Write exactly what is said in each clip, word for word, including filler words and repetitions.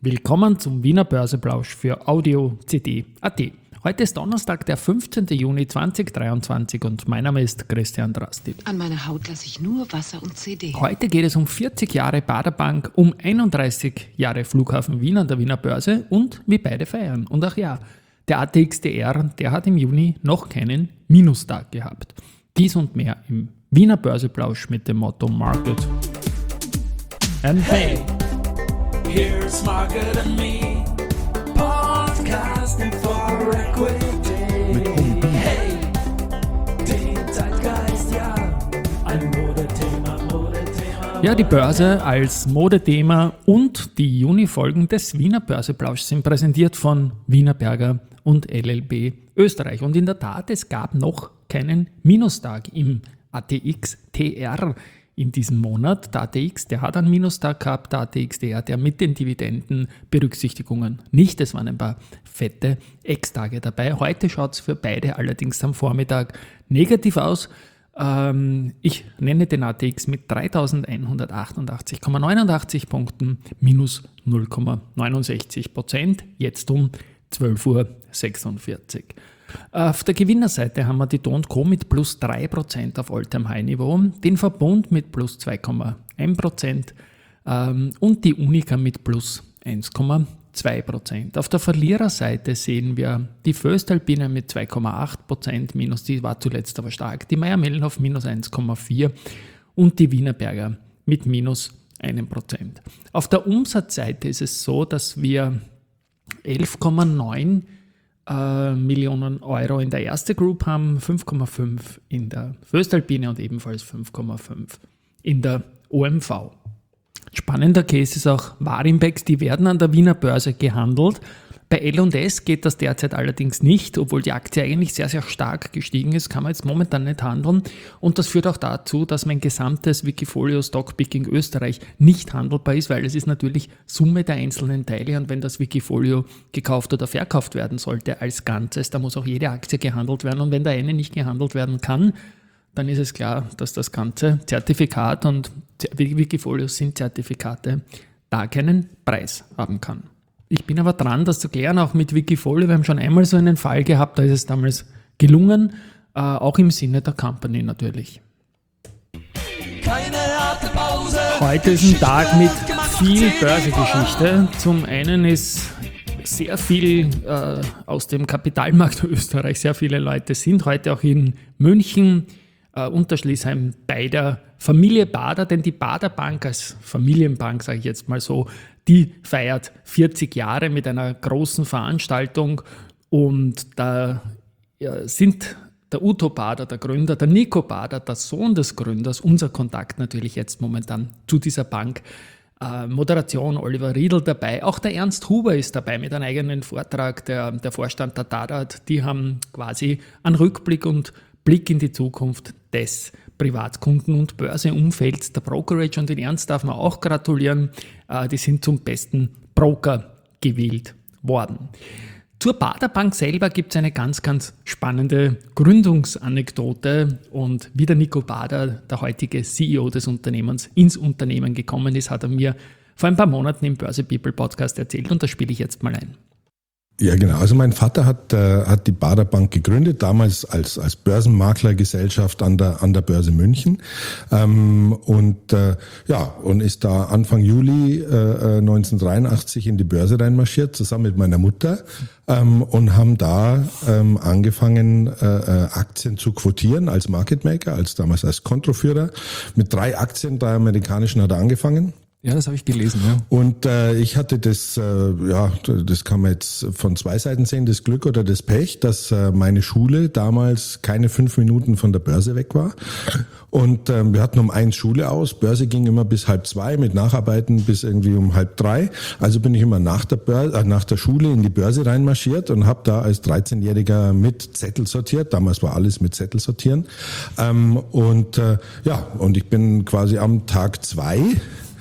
Willkommen zum Wiener Börseplausch für Audio C D Punkt A T. Heute ist Donnerstag, der fünfzehnten Juni zweitausenddreiundzwanzig und mein Name ist Christian Drastil. An meiner Haut lasse ich nur Wasser und C D. Heute geht es um vierzig Jahre Baderbank, um einunddreißig Jahre Flughafen Wien an der Wiener Börse und wie beide feiern. Und ach ja, der A T X T R, der hat im Juni noch keinen Minustag gehabt. Dies und mehr im Wiener Börseplausch mit dem Motto Market and Hey, here's Market and Me, podcasting for equity. Hey, den Zeitgeist, ja, ein Modethema, Modethema. Ja, die Börse als Modethema und die Juni-Folgen des Wiener Börseplauschs sind präsentiert von Wienerberger und L L B Österreich. Und in der Tat, es gab noch keinen Minustag im A T X T R in diesem Monat. Der A T X, der hat einen Minustag gehabt, der A T X T R, der mit den Dividendenberücksichtigungen nicht. Es waren ein paar fette Ex-Tage dabei. Heute schaut es für beide allerdings am Vormittag negativ aus. Ähm, ich nenne den A T X mit dreitausendeinhundertachtundachtzig Komma neunundachtzig Punkten, minus null Komma neunundsechzig Prozent, jetzt um zwölf Uhr sechsundvierzig. Auf der Gewinnerseite haben wir die Do und Co mit plus drei Prozent auf All-Time-High-Niveau, den Verbund mit plus zwei Komma eins Prozent ähm, und die Unica mit plus eins Komma zwei Prozent. Auf der Verliererseite sehen wir die Voestalpine mit zwei Komma acht Prozent minus, die war zuletzt aber stark, die Mayr-Melnhof minus eins Komma vier und die Wienerberger mit minus ein Prozent. Auf der Umsatzseite ist es so, dass wir elf Komma neun äh, Millionen Euro in der Erste Group haben, fünf Komma fünf in der Voestalpine und ebenfalls fünf Komma fünf in der O M V. Spannender Case ist auch Warimbex, die werden an der Wiener Börse gehandelt. Bei L und S geht das derzeit allerdings nicht, obwohl die Aktie eigentlich sehr, sehr stark gestiegen ist, kann man jetzt momentan nicht handeln. Und das führt auch dazu, dass mein gesamtes Wikifolio Stockpicking Österreich nicht handelbar ist, weil es ist natürlich Summe der einzelnen Teile und wenn das Wikifolio gekauft oder verkauft werden sollte als Ganzes, dann muss auch jede Aktie gehandelt werden und wenn der eine nicht gehandelt werden kann, dann ist es klar, dass das ganze Zertifikat und Wikifolios sind Zertifikate, da keinen Preis haben kann. Ich bin aber dran, das zu klären, auch mit Wikifolio. Wir haben schon einmal so einen Fall gehabt, da ist es damals gelungen, äh, auch im Sinne der Company natürlich. Keine harte Pause. Heute ist ein Tag mit viel Börsegeschichte. Zum einen ist sehr viel äh, aus dem Kapitalmarkt Österreich, sehr viele Leute sind heute auch in München, äh, Unterschließheim bei der Familie Bader, denn die Bader Bank als Familienbank, sage ich jetzt mal so, die feiert vierzig Jahre mit einer großen Veranstaltung und da ja, sind der Uto Bader, der Gründer, der Nico Bader, der Sohn des Gründers, unser Kontakt natürlich jetzt momentan zu dieser Bank. Äh, Moderation Oliver Riedl dabei, auch der Ernst Huber ist dabei mit einem eigenen Vortrag, der, der Vorstand der Tadat, die haben quasi einen Rückblick und Blick in die Zukunft des Privatkunden- und Börseumfelds der Brokerage und den Ernst darf man auch gratulieren, äh, die sind zum besten Broker gewählt worden. Zur Bader Bank selber gibt es eine ganz, ganz spannende Gründungsanekdote und wie der Nico Bader, der heutige C E O des Unternehmens, ins Unternehmen gekommen ist, hat er mir vor ein paar Monaten im Börse People Podcast erzählt und das spiele ich jetzt mal ein. Ja, genau. Also mein Vater hat, äh, hat die Bader Bank gegründet, damals als, als Börsenmaklergesellschaft an der, an der Börse München. Ähm, und, äh, ja, und ist da Anfang Juli äh, neunzehnhundertdreiundachtzig in die Börse reinmarschiert, zusammen mit meiner Mutter, ähm, und haben da ähm, angefangen, äh, Aktien zu quotieren als Market Maker, als damals als Kontoführer. Mit drei Aktien, drei amerikanischen hat er angefangen. Ja, das habe ich gelesen, ja. Und äh, ich hatte das, äh, ja, das kann man jetzt von zwei Seiten sehen, das Glück oder das Pech, dass äh, meine Schule damals keine fünf Minuten von der Börse weg war. Und ähm, wir hatten um eins Schule aus, Börse ging immer bis halb zwei, mit Nacharbeiten bis irgendwie um halb drei. Also bin ich immer nach der, Börse, äh, nach der Schule in die Börse reinmarschiert und habe da als dreizehnjähriger mit Zettel sortiert. Damals war alles mit Zettel sortieren. Ähm, und äh, ja, und ich bin quasi am Tag zwei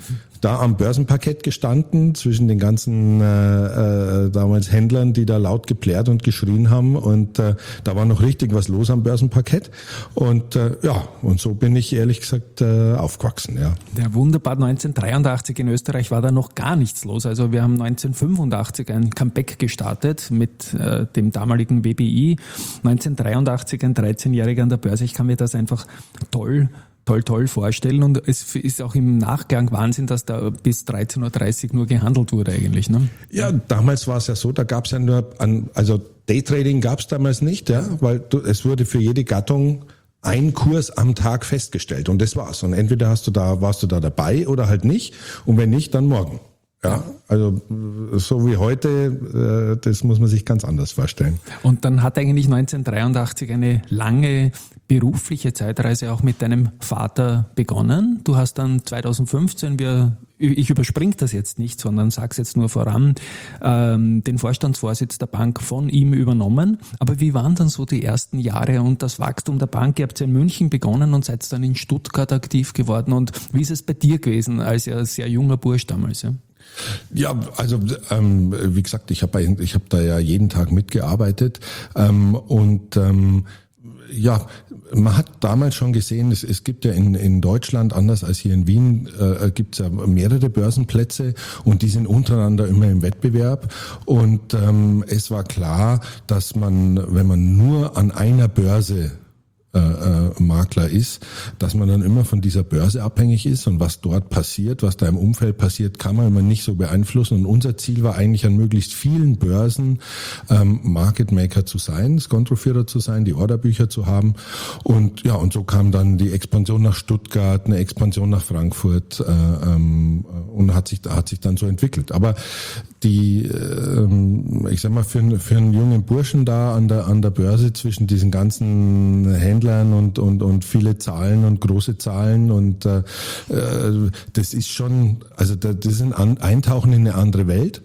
da am Börsenparkett gestanden, zwischen den ganzen äh, äh, damals Händlern, die da laut geplärt und geschrien haben. Und äh, da war noch richtig was los am Börsenparkett. Und äh, ja, und so bin ich ehrlich gesagt äh, aufgewachsen. Ja. Der Wunderbad neunzehnhundertdreiundachtzig in Österreich war da noch gar nichts los. Also wir haben neunzehnhundertfünfundachtzig ein Comeback gestartet mit äh, dem damaligen B B I. neunzehnhundertdreiundachtzig ein dreizehnjähriger an der Börse. Ich kann mir das einfach toll toll, toll vorstellen. Und es ist auch im Nachgang Wahnsinn, dass da bis dreizehn Uhr dreißig nur gehandelt wurde eigentlich. Ne? Ja, damals war es ja so, da gab es ja nur, an, also Daytrading gab es damals nicht, ja, weil du, es wurde für jede Gattung ein Kurs am Tag festgestellt und das war's. Und entweder hast du da, warst du da dabei oder halt nicht. Und wenn nicht, dann morgen. Ja, also so wie heute, das muss man sich ganz anders vorstellen. Und dann hat eigentlich neunzehnhundertdreiundachtzig eine lange berufliche Zeitreise auch mit deinem Vater begonnen. Du hast dann zweitausendfünfzehn, wir, ich überspringe das jetzt nicht, sondern sag's jetzt nur voran, ähm, den Vorstandsvorsitz der Bank von ihm übernommen. Aber wie waren dann so die ersten Jahre und das Wachstum der Bank? Ihr habt ja in München begonnen und seid dann in Stuttgart aktiv geworden. Und wie ist es bei dir gewesen, als ja sehr junger Bursch damals? Ja? Ja, also ähm, wie gesagt, ich habe ich hab da ja jeden Tag mitgearbeitet ähm, und ähm, ja, man hat damals schon gesehen, es, es gibt ja in, in Deutschland, anders als hier in Wien, äh, gibt es ja mehrere Börsenplätze und die sind untereinander immer im Wettbewerb und ähm, es war klar, dass man, wenn man nur an einer Börse Äh, äh, Makler ist, dass man dann immer von dieser Börse abhängig ist und was dort passiert, was da im Umfeld passiert, kann man immer nicht so beeinflussen. Und unser Ziel war eigentlich an möglichst vielen Börsen ähm, Market Maker zu sein, das Kontrollführer zu sein, die Orderbücher zu haben. Und ja, und so kam dann die Expansion nach Stuttgart, eine Expansion nach Frankfurt äh, ähm, und hat sich hat sich dann so entwickelt. Aber die, ähm, ich sag mal, für, für einen jungen Burschen da an der an der Börse zwischen diesen ganzen Händlern und und und viele Zahlen und große Zahlen und äh, das ist schon, also das ist ein Eintauchen in eine andere Welt.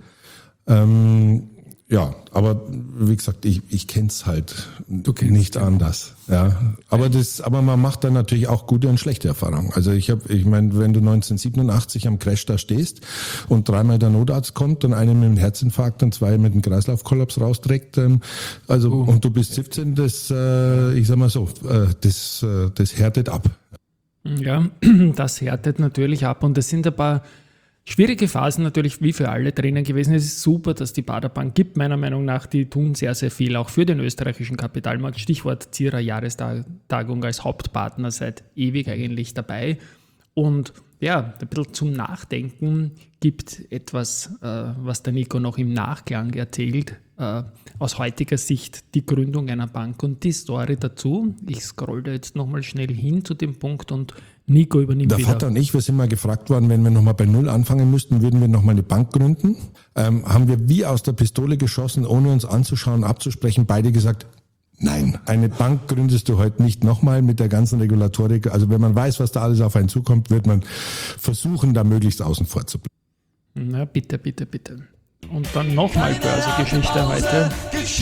Ähm, ja, aber wie gesagt, ich ich kenn's halt nicht anders. Ja, aber das, aber man macht dann natürlich auch gute und schlechte Erfahrungen. Also ich habe, ich meine, wenn du neunzehnhundertsiebenundachtzig am Crash da stehst und dreimal der Notarzt kommt und einen mit einem Herzinfarkt und zwei mit einem Kreislaufkollaps rausträgt, ähm, also oh. und du bist siebzehn, das, äh, ich sag mal so, äh, das, äh, das härtet ab. Ja, das härtet natürlich ab und es sind ein paar schwierige Phasen natürlich wie für alle drinnen gewesen. Es ist super, dass die Baader Bank gibt, meiner Meinung nach. Die tun sehr, sehr viel, auch für den österreichischen Kapitalmarkt. Stichwort Zierer Jahrestagung als Hauptpartner seit ewig eigentlich dabei. Und ja, ein bisschen zum Nachdenken gibt etwas, äh, was der Nico noch im Nachklang erzählt, äh, aus heutiger Sicht die Gründung einer Bank und die Story dazu. Ich scroll da jetzt nochmal schnell hin zu dem Punkt und Nico übernimmt der wieder. Der Vater und ich, wir sind mal gefragt worden, wenn wir nochmal bei Null anfangen müssten, würden wir nochmal eine Bank gründen. Ähm, haben wir wie aus der Pistole geschossen, ohne uns anzuschauen, abzusprechen, beide gesagt, nein, eine Bank gründest du heute nicht nochmal mit der ganzen Regulatorik. Also wenn man weiß, was da alles auf einen zukommt, wird man versuchen, da möglichst außen vor zu bleiben. Na, bitte, bitte, bitte. Und dann nochmal Börsengeschichte heute.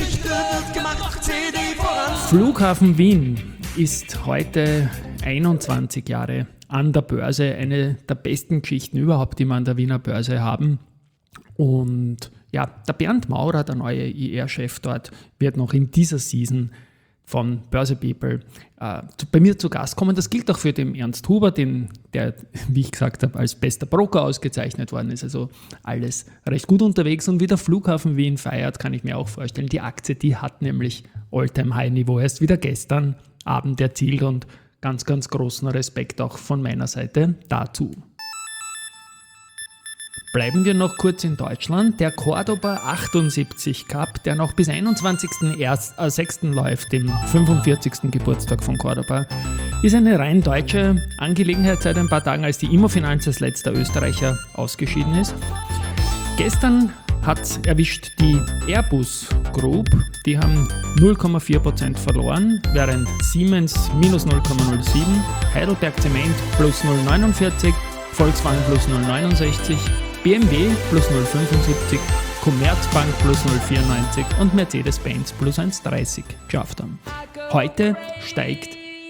Flughafen Wien ist heute einundzwanzig Jahre an der Börse. Eine der besten Geschichten überhaupt, die wir an der Wiener Börse haben. Und ja, der Bernd Maurer, der neue I R-Chef dort, wird noch in dieser Season von Börse People äh, bei mir zu Gast kommen. Das gilt auch für den Ernst Huber, den, der, wie ich gesagt habe, als bester Broker ausgezeichnet worden ist. Also alles recht gut unterwegs. Und wie der Flughafen Wien feiert, kann ich mir auch vorstellen. Die Aktie, die hat nämlich All-Time-High-Niveau erst wieder gestern Abend erzielt und ganz, ganz großen Respekt auch von meiner Seite dazu. Bleiben wir noch kurz in Deutschland. Der Cordoba achtundsiebzig Cup, der noch bis einundzwanzigsten sechsten läuft, dem fünfundvierzigsten Geburtstag von Cordoba, ist eine rein deutsche Angelegenheit seit ein paar Tagen, als die Immofinanz als letzter Österreicher ausgeschieden ist. Gestern hat es erwischt die Airbus Group, die haben null Komma vier Prozent verloren, während Siemens minus null Komma null sieben, Heidelberg Zement plus null Komma neunundvierzig, Volkswagen plus null Komma neunundsechzig, B M W plus null Komma fünfundsiebzig, Commerzbank plus null Komma vierundneunzig und Mercedes-Benz plus eins Komma dreißig geschafft haben. Heute steigt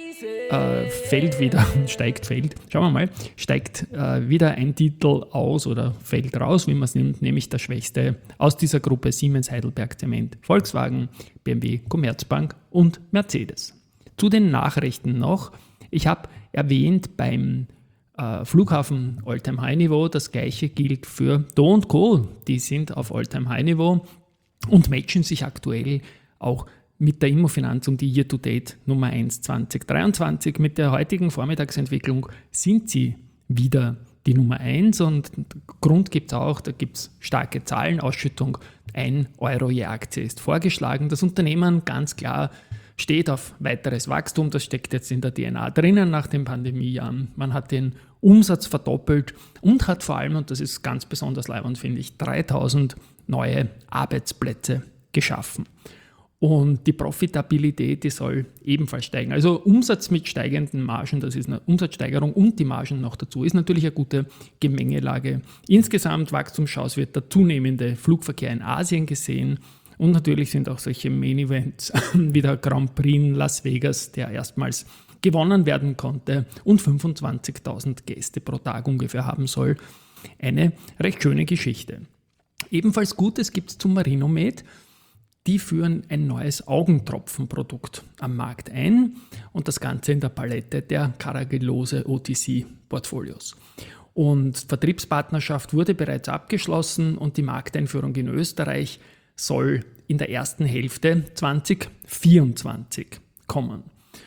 äh, fällt wieder, steigt, fällt, schauen wir mal, steigt äh, wieder ein Titel aus oder fällt raus, wie man es nimmt, nämlich der schwächste aus dieser Gruppe Siemens, Heidelberg Zement, Volkswagen, B M W, Commerzbank und Mercedes. Zu den Nachrichten noch, ich habe erwähnt beim äh, Flughafen All-Time-High-Niveau, das gleiche gilt für Do und Co. Die sind auf All-Time-High-Niveau und matchen sich aktuell auch mit der Immofinanz um die Year-to-Date Nummer eins zwanzig dreiundzwanzig. Mit der heutigen Vormittagsentwicklung sind sie wieder die Nummer eins und Grund gibt es auch, da gibt es starke Zahlen, Ausschüttung, ein Euro je Aktie ist vorgeschlagen. Das Unternehmen ganz klar steht auf weiteres Wachstum, das steckt jetzt in der D N A drinnen nach den Pandemiejahren. Man hat den Umsatz verdoppelt und hat vor allem, und das ist ganz besonders leibend, finde ich, dreitausend neue Arbeitsplätze geschaffen. Und die Profitabilität, die soll ebenfalls steigen. Also Umsatz mit steigenden Margen, das ist eine Umsatzsteigerung und die Margen noch dazu, ist natürlich eine gute Gemengelage. Insgesamt Wachstumschance wird der zunehmende Flugverkehr in Asien gesehen und natürlich sind auch solche Main-Events wie der Grand Prix in Las Vegas, der erstmals gewonnen werden konnte und fünfundzwanzigtausend Gäste pro Tag ungefähr haben soll. Eine recht schöne Geschichte. Ebenfalls Gutes gibt es zum Marinomed. Die führen ein neues Augentropfenprodukt am Markt ein und das Ganze in der Palette der Carragelose O T C-Portfolios. Und Vertriebspartnerschaft wurde bereits abgeschlossen und die Markteinführung in Österreich soll in der ersten Hälfte zwanzig vierundzwanzig kommen.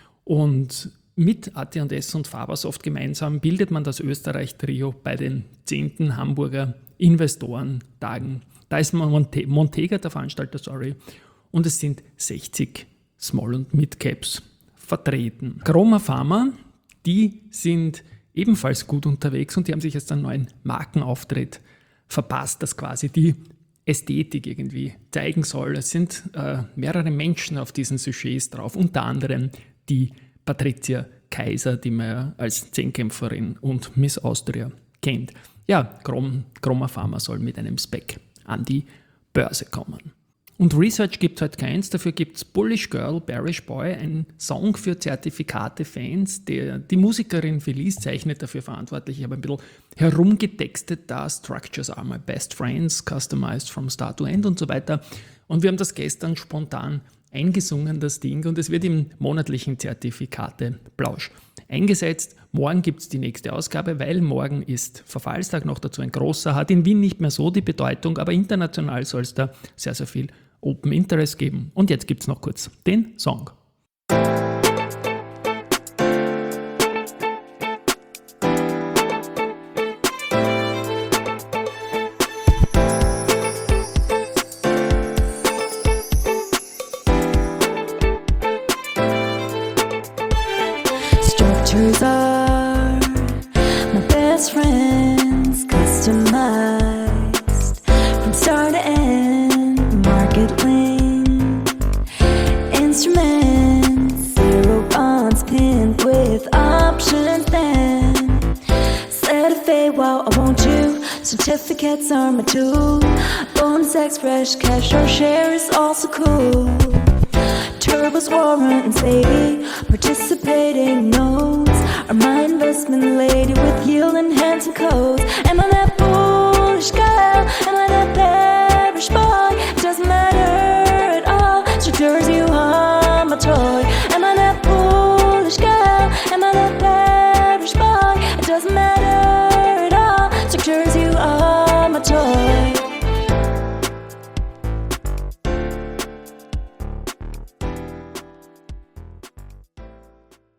Und mit A T und S und Fabersoft gemeinsam bildet man das Österreich-Trio bei den zehnten Hamburger Investorentagen. Da ist Monte- Montega der Veranstalter, sorry, und es sind sechzig Small- und Mid-Caps vertreten. Chroma Pharma, die sind ebenfalls gut unterwegs und die haben sich jetzt einen neuen Markenauftritt verpasst, das quasi die Ästhetik irgendwie zeigen soll. Es sind äh, mehrere Menschen auf diesen Sujets drauf, unter anderem die Patricia Kaiser, die man ja als Zehnkämpferin und Miss Austria kennt. Ja, Chrom, Chroma Pharma soll mit einem Spec an die Börse kommen. Und Research gibt es halt keins, dafür gibt es Bullish Girl, Bearish Boy, ein Song für Zertifikate-Fans. Der, die Musikerin Felice zeichnet dafür verantwortlich. Ich habe ein bisschen herumgetextet da, Structures are my best friends, customized from start to end und so weiter. Und wir haben das gestern spontan eingesungen, das Ding, und es wird im monatlichen Zertifikate-Plausch eingesetzt. Morgen gibt es die nächste Ausgabe, weil morgen ist Verfallstag, noch dazu ein großer, hat in Wien nicht mehr so die Bedeutung, aber international soll es da sehr, sehr viel Open Interest geben. Und jetzt gibt es noch kurz den Song. Structures are my best friends, customized from start to end, market link, instruments, zero bonds pinned with options then, set a fade while I want you, certificates are my tool, bonus X, fresh cash or shares also cool. Turbos, warrants, baby, participating notes are my investment lady with yield and handsome codes. And on that